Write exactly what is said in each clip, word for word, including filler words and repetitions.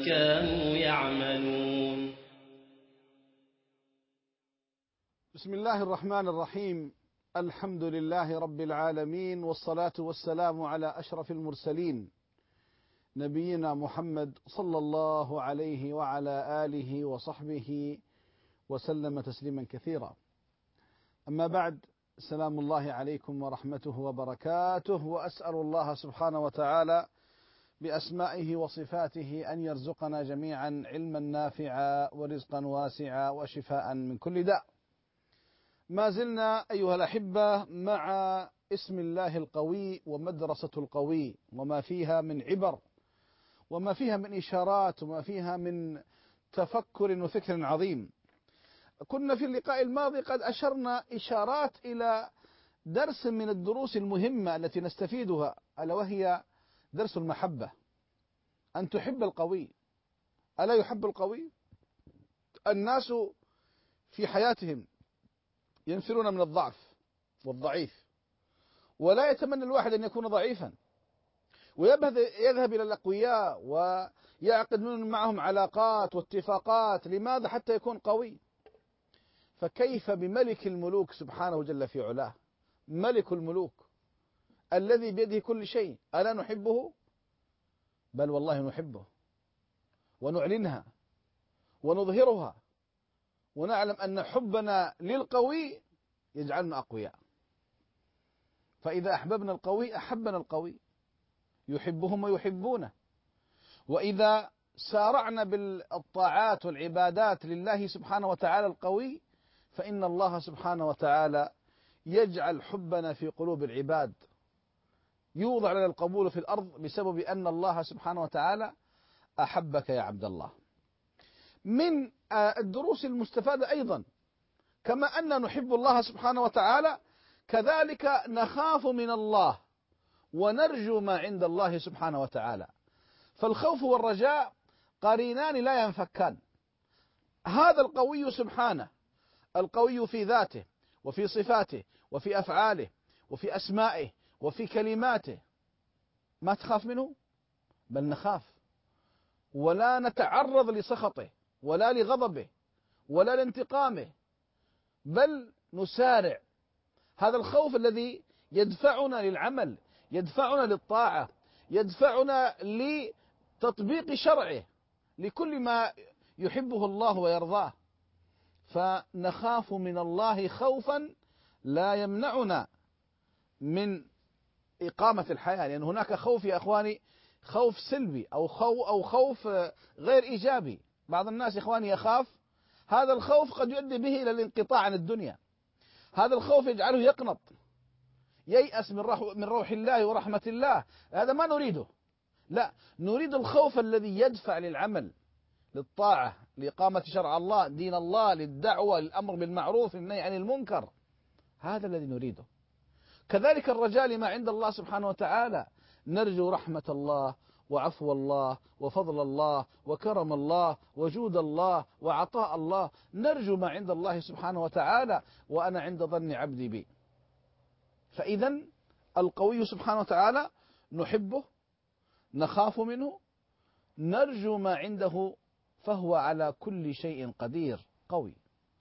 كانوا يعملون. بسم الله الرحمن الرحيم. الحمد لله رب العالمين، والصلاة والسلام على أشرف المرسلين نبينا محمد صلى الله عليه وعلى آله وصحبه وسلم تسليما كثيرا. أما بعد، سلام الله عليكم ورحمته وبركاته، وأسأل الله سبحانه وتعالى بأسمائه وصفاته أن يرزقنا جميعا علما نافعا ورزقا واسعا وشفاء من كل داء. ما زلنا أيها الأحبة مع اسم الله القوي ومدرسة القوي، وما فيها من عبر، وما فيها من إشارات، وما فيها من تفكر وفكر عظيم. كنا في اللقاء الماضي قد أشرنا إشارات إلى درس من الدروس المهمة التي نستفيدها، ألا وهي درس المحبة، أن تحب القوي. ألا يحب القوي؟ الناس في حياتهم ينفرون من الضعف والضعيف، ولا يتمنى الواحد أن يكون ضعيفا، ويذهب إلى الأقوياء ويعقد معهم علاقات واتفاقات. لماذا؟ حتى يكون قوي. فكيف بملك الملوك سبحانه جل في علاه، ملك الملوك الذي بيده كل شيء، ألا نحبه؟ بل والله نحبه، ونعلنها ونظهرها، ونعلم أن حبنا للقوي يجعلنا أقوياء. فإذا أحببنا القوي أحبنا القوي، يحبهم ويحبونه. وإذا سارعنا بالطاعات والعبادات لله سبحانه وتعالى القوي، فإن الله سبحانه وتعالى يجعل حبنا في قلوب العباد، يوضع لنا القبول في الأرض بسبب أن الله سبحانه وتعالى أحبك يا عبد الله. من الدروس المستفادة أيضا، كما أن نحب الله سبحانه وتعالى، كذلك نخاف من الله ونرجو ما عند الله سبحانه وتعالى. فالخوف والرجاء قرينان لا ينفكان. هذا القوي سبحانه، القوي في ذاته وفي صفاته وفي أفعاله وفي أسمائه وفي كلماته، ما تخاف منه؟ بل نخاف، ولا نتعرض لسخطه ولا لغضبه ولا لانتقامه، بل نسارع. هذا الخوف الذي يدفعنا للعمل، يدفعنا للطاعة، يدفعنا لتطبيق شرعه، لكل ما يحبه الله ويرضاه. فنخاف من الله خوفا لا يمنعنا من إقامة الحياة، لأن هناك خوف يا أخواني، خوف سلبي أو خوف أو خوف غير إيجابي. بعض الناس يا إخواني يخاف، هذا الخوف قد يؤدي به إلى الانقطاع عن الدنيا، هذا الخوف يجعله يقنط، ييأس من روح من روح الله ورحمة الله. هذا ما نريده، لا، نريد الخوف الذي يدفع للعمل، للطاعة، لإقامة شرع الله، دين الله، للدعوة، للأمر بالمعروف، للنهي عن المنكر. هذا الذي نريده. كذلك الرجاء لما عند الله سبحانه وتعالى، نرجو رحمة الله وعفو الله وفضل الله وكرم الله وجود الله وعطاء الله، نرجو ما عند الله سبحانه وتعالى، وأنا عند ظن عبدي بي. فإذا القوي سبحانه وتعالى نحبه، نخاف منه، نرجو ما عنده، فهو على كل شيء قدير قوي.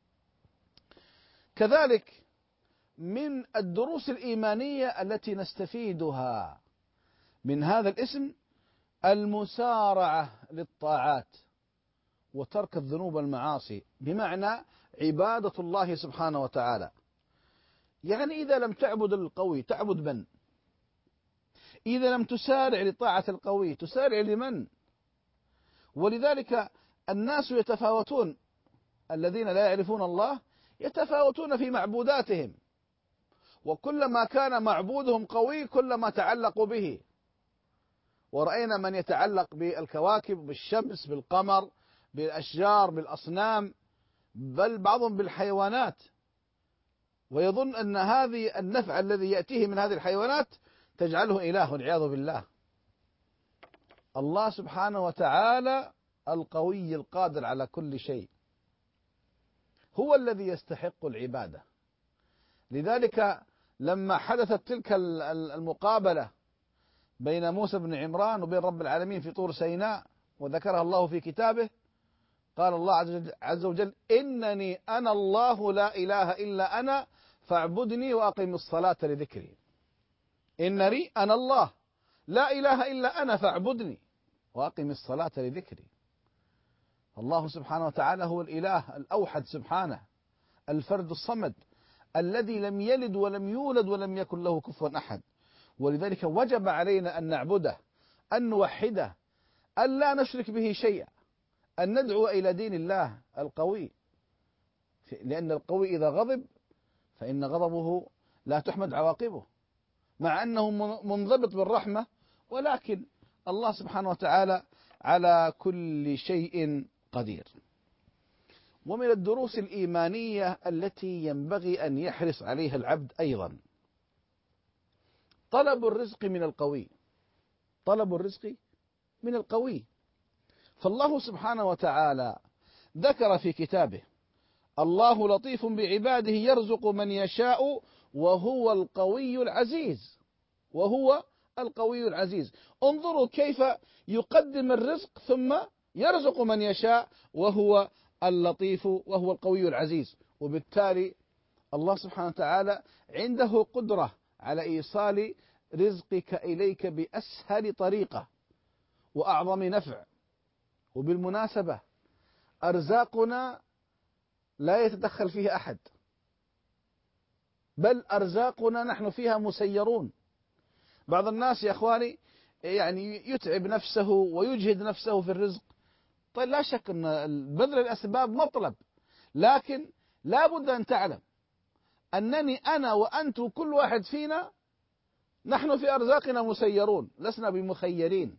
كذلك من الدروس الإيمانية التي نستفيدها من هذا الاسم المسارعة للطاعات وترك الذنوب والمعاصي، بمعنى عبادة الله سبحانه وتعالى. يعني إذا لم تعبد القوي تعبد من؟ إذا لم تسارع لطاعة القوي تسارع لمن؟ ولذلك الناس يتفاوتون، الذين لا يعرفون الله يتفاوتون في معبوداتهم، وكلما كان معبودهم قوي كلما تعلقوا به. ورأينا من يتعلق بالكواكب، بالشمس، بالقمر، بالأشجار، بالأصنام، بل بعضهم بالحيوانات، ويظن أن هذه النفع الذي يأتيه من هذه الحيوانات تجعله إله، والعياذ بالله. الله سبحانه وتعالى القوي القادر على كل شيء هو الذي يستحق العبادة. لذلك لما حدثت تلك المقابلة بين موسى بن عمران وبين رب العالمين في طور سيناء، وذكرها الله في كتابه. قال الله عز وجل: إنني أنا الله لا إله إلا أنا فاعبدني وأقم الصلاة لذكري. إنني أنا الله لا إله إلا أنا فاعبدني وأقم الصلاة لذكري. الله سبحانه وتعالى هو الإله الأوحد سبحانه، الفرد الصمد، الذي لم يلد ولم يولد ولم يكن له كفوا أحد. ولذلك وجب علينا أن نعبده، أن نوحده، أن لا نشرك به شيئا، أن ندعو إلى دين الله القوي، لأن القوي إذا غضب فإن غضبه لا تحمد عواقبه، مع أنه منضبط بالرحمة، ولكن الله سبحانه وتعالى على كل شيء قدير. ومن الدروس الإيمانية التي ينبغي أن يحرص عليها العبد أيضا طلب الرزق من القوي، طلب الرزق من القوي. فالله سبحانه وتعالى ذكر في كتابه: الله لطيف بعباده يرزق من يشاء وهو القوي العزيز، وهو القوي العزيز. انظروا كيف يقدم الرزق ثم يرزق من يشاء وهو اللطيف وهو القوي العزيز. وبالتالي الله سبحانه وتعالى عنده قدرة على إيصال رزقك إليك بأسهل طريقة وأعظم نفع. وبالمناسبة أرزاقنا لا يتدخل فيها أحد، بل أرزاقنا نحن فيها مسيرون. بعض الناس يا أخواني يعني يتعب نفسه ويجهد نفسه في الرزق. طيب لا شك أن بذل الأسباب مطلب، لكن لا بد أن تعلم أنني أنا وأنت كل واحد فينا نحن في أرزاقنا مسيرون، لسنا بمخيرين.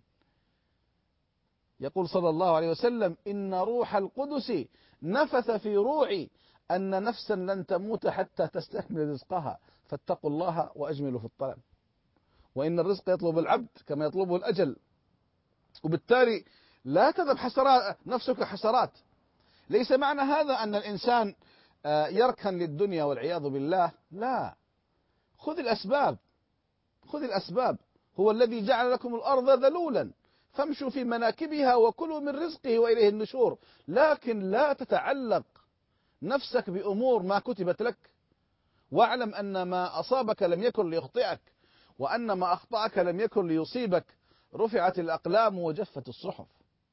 يقول صلى الله عليه وسلم: إن روح القدس نفث في روعي أن نفسا لن تموت حتى تستكمل رزقها فاتقوا الله وأجملوا في الطلب. وإن الرزق يطلب العبد كما يطلبه الأجل. وبالتالي لا تذهب حسرات نفسك حسرات. ليس معنى هذا أن الإنسان يركن للدنيا والعياذ بالله، لا، خذ الأسباب، خذ الأسباب. هو الذي جعل لكم الأرض ذلولا فامشوا في مناكبها وكلوا من رزقه وإليه النشور. لكن لا تتعلق نفسك بأمور ما كتبت لك، واعلم أن ما أصابك لم يكن ليخطئك، وأن ما أخطأك لم يكن ليصيبك. رفعت الأقلام وجفت الصحف.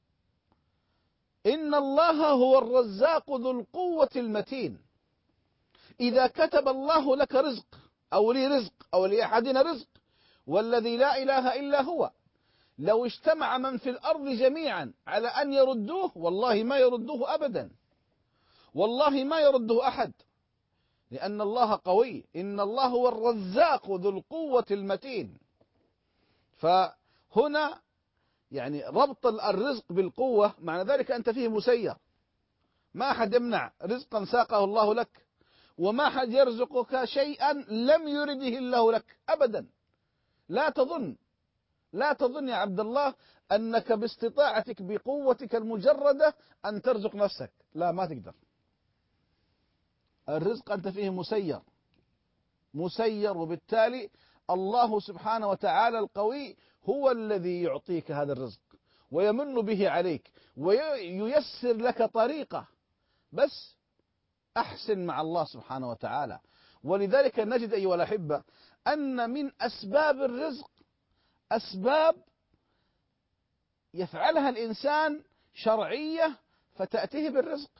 إن الله هو الرزاق ذو القوة المتين. إذا كتب الله لك رزق أو لي رزق أو لأحدنا رزق، والذي لا إله إلا هو، لو اجتمع من في الأرض جميعا على أن يردوه والله ما يردوه أبدا، والله ما يرده أحد، لأن الله قوي. إن الله هو الرزاق ذو القوة المتين. فهنا يعني ربط الرزق بالقوة معنى ذلك أنت فيه مسير. ما أحد يمنع رزقا ساقه الله لك، وما أحد يرزقك شيئا لم يرده الله لك أبدا. لا تظن لا تظن يا عبد الله أنك باستطاعتك بقوتك المجردة أن ترزق نفسك، لا، ما تقدر. الرزق أنت فيه مسير مسير وبالتالي الله سبحانه وتعالى القوي هو الذي يعطيك هذا الرزق ويمن به عليك وييسر لك طريقة، بس أحسن مع الله سبحانه وتعالى. ولذلك نجد أيها الأحبة أن من أسباب الرزق أسباب يفعلها الإنسان شرعية فتأتيه بالرزق.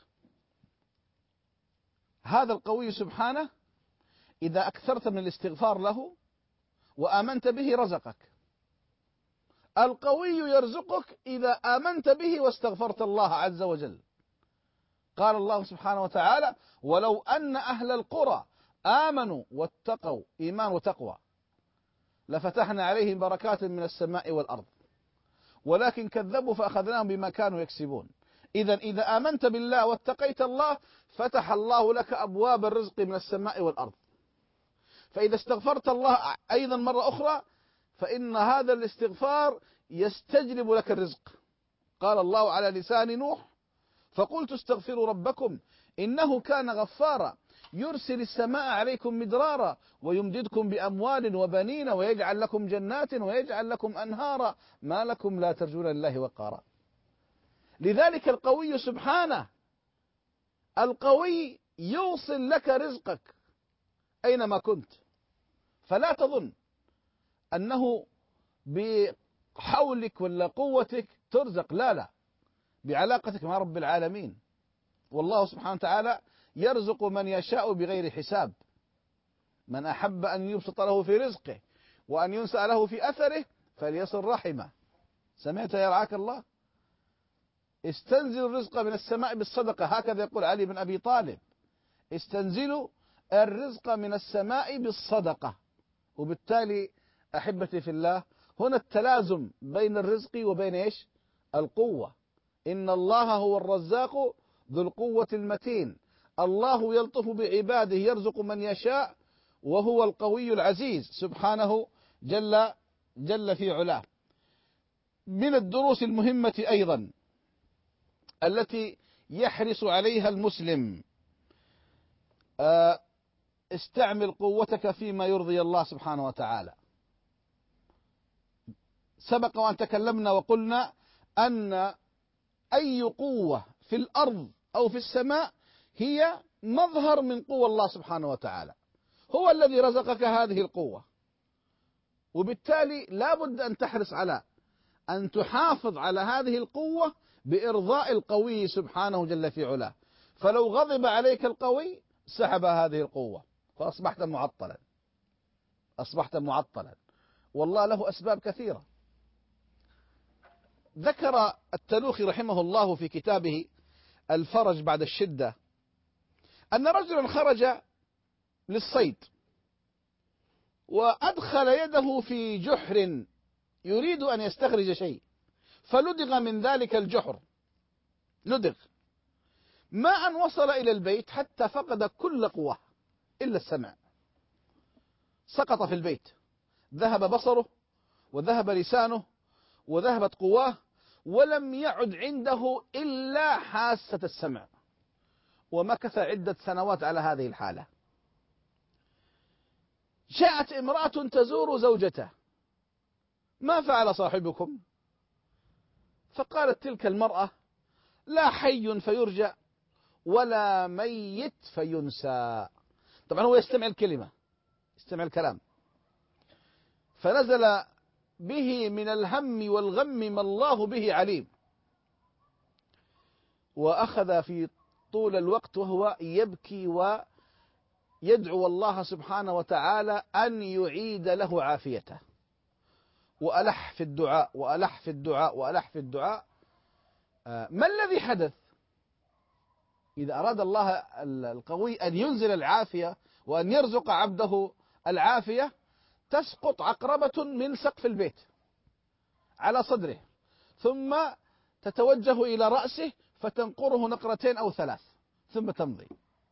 هذا القوي سبحانه إذا أكثرت من الاستغفار له وآمنت به رزقك. القوي يرزقك إذا آمنت به واستغفرت الله عز وجل. قال الله سبحانه وتعالى: ولو أن أهل القرى آمنوا واتقوا، إيمان وتقوى، لفتحنا عليهم بركات من السماء والأرض ولكن كذبوا فأخذناهم بما كانوا يكسبون. إذا إذا آمنت بالله واتقيت الله فتح الله لك أبواب الرزق من السماء والأرض. فإذا استغفرت الله أيضا مرة أخرى فإن هذا الاستغفار يستجلب لك الرزق. قال الله على لسان نوح: فقلت استغفروا ربكم إنه كان غفارا يرسل السماء عليكم مدرارا ويمددكم بأموال وبنين ويجعل لكم جنات ويجعل لكم أنهارا ما لكم لا ترجون لله وقارا. لذلك القوي سبحانه، القوي يوصل لك رزقك أينما كنت، فلا تظن أنه بحولك ولا قوتك ترزق، لا لا، بعلاقتك مع رب العالمين. والله سبحانه وتعالى يرزق من يشاء بغير حساب. من أحب أن يبسط له في رزقه وأن ينسأ له في أثره فليصل رحمه. سمعت يا رعاك الله؟ استنزل الرزق من السماء بالصدقة، هكذا يقول علي بن أبي طالب، استنزلوا الرزق من السماء بالصدقة. وبالتالي أحبتي في الله، هنا التلازم بين الرزق وبين إيش؟ القوة. إن الله هو الرزاق ذو القوة المتين. الله يلطف بعباده، يرزق من يشاء، وهو القوي العزيز سبحانه جل جل في علاه. من الدروس المهمة أيضا التي يحرص عليها المسلم، استعمل قوتك فيما يرضي الله سبحانه وتعالى. سبق وأن تكلمنا وقلنا أن أي قوة في الأرض أو في السماء هي مظهر من قوة الله سبحانه وتعالى، هو الذي رزقك هذه القوة، وبالتالي لا بد أن تحرص على أن تحافظ على هذه القوة بإرضاء القوي سبحانه جل في علاه. فلو غضب عليك القوي سحب هذه القوة فأصبحت معطلا، أصبحت معطلا. والله له أسباب كثيرة. ذكر التلوخي رحمه الله في كتابه الفرج بعد الشدة أن رجلا خرج للصيد وأدخل يده في جحر يريد أن يستخرج شيء، فلدغ من ذلك الجحر، لدغ، ما أن وصل إلى البيت حتى فقد كل قوة إلا السمع، سقط في البيت، ذهب بصره وذهب لسانه وذهبت قواه، ولم يعد عنده إلا حاسة السمع، ومكث عدة سنوات على هذه الحالة. جاءت امرأة تزور زوجته: ما فعل صاحبكم؟ فقالت تلك المرأة: لا حي فيرجى ولا ميت فينسى. طبعا هو يستمع الكلمة، يستمع الكلام، فنزل به من الهم والغم ما الله به عليم، وأخذ في طول الوقت وهو يبكي ويدعو الله سبحانه وتعالى أن يعيد له عافيته، وألح في الدعاء وألح في الدعاء وألح في الدعاء. ما الذي حدث؟ إذا أراد الله القوي أن ينزل العافية وأن يرزق عبده العافية، تسقط عقربة من سقف البيت على صدره، ثم تتوجه إلى رأسه فتنقره نقرتين أو ثلاث ثم تمضي.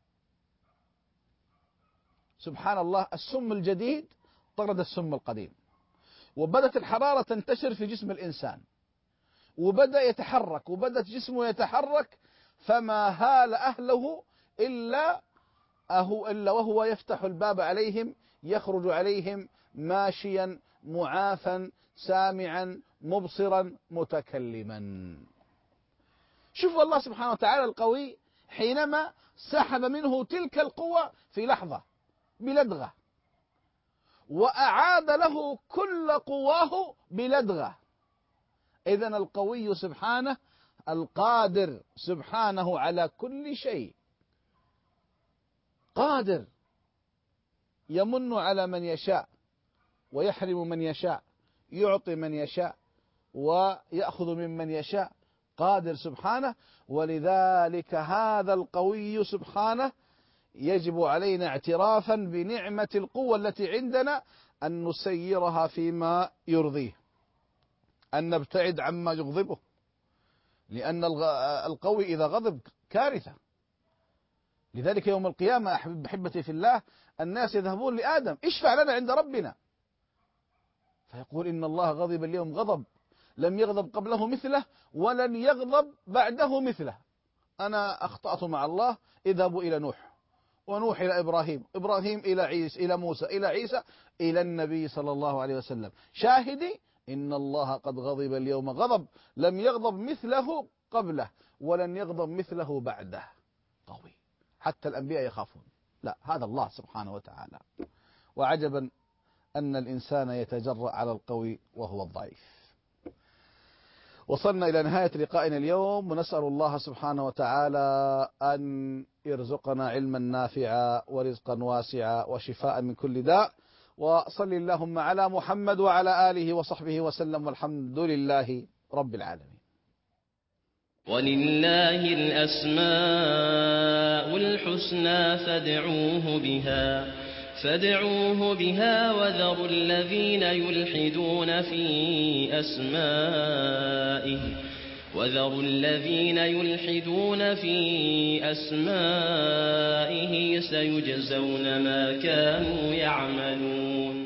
سبحان الله، السم الجديد طرد السم القديم، وبدت الحرارة تنتشر في جسم الإنسان، وبدأ يتحرك، وبدأت جسمه يتحرك، فما هال أهله إلا أهو إلا وهو يفتح الباب عليهم، يخرج عليهم ماشيا معافا سامعا مبصرا متكلما. شوفوا الله سبحانه وتعالى القوي حينما سحب منه تلك القوة في لحظة بلدغة، وأعاد له كل قواه بلدغة. إذن القوي سبحانه القادر سبحانه على كل شيء، قادر، يمن على من يشاء ويحرم من يشاء، يعطي من يشاء ويأخذ ممن يشاء، قادر سبحانه. ولذلك هذا القوي سبحانه يجب علينا اعترافا بنعمة القوة التي عندنا أن نسيرها فيما يرضيه، أن نبتعد عما يغضبه، لأن القوي إذا غضب كارثة. لذلك يوم القيامة أحبتي في الله الناس يذهبون لآدم: اشفع لنا عند ربنا، فيقول: إن الله غضب اليوم غضب لم يغضب قبله مثله ولن يغضب بعده مثله. أنا أخطأت مع الله، اذهبوا إلى نوح، ونوح إلى إبراهيم، إبراهيم إلى عيسى، إلى موسى، إلى عيسى، إلى النبي صلى الله عليه وسلم. شاهدي إن الله قد غضب اليوم غضب لم يغضب مثله قبله ولن يغضب مثله بعده. قوي حتى الأنبياء يخافون. لا، هذا الله سبحانه وتعالى. وعجبا أن الإنسان يتجرأ على القوي وهو الضعيف. وصلنا إلى نهاية لقائنا اليوم، ونسأل الله سبحانه وتعالى أن يرزقنا علما نافعا ورزقا واسعا وشفاء من كل داء. وصل اللهم على محمد وعلى آله وصحبه وسلم، والحمد لله رب العالمين. ولله الأسماء الحسنى فادعوه بها فادعوه بها وذروا الذين يلحدون في أسمائه وذروا الذين يلحدون في أسمائه سيجزون ما كانوا يعملون.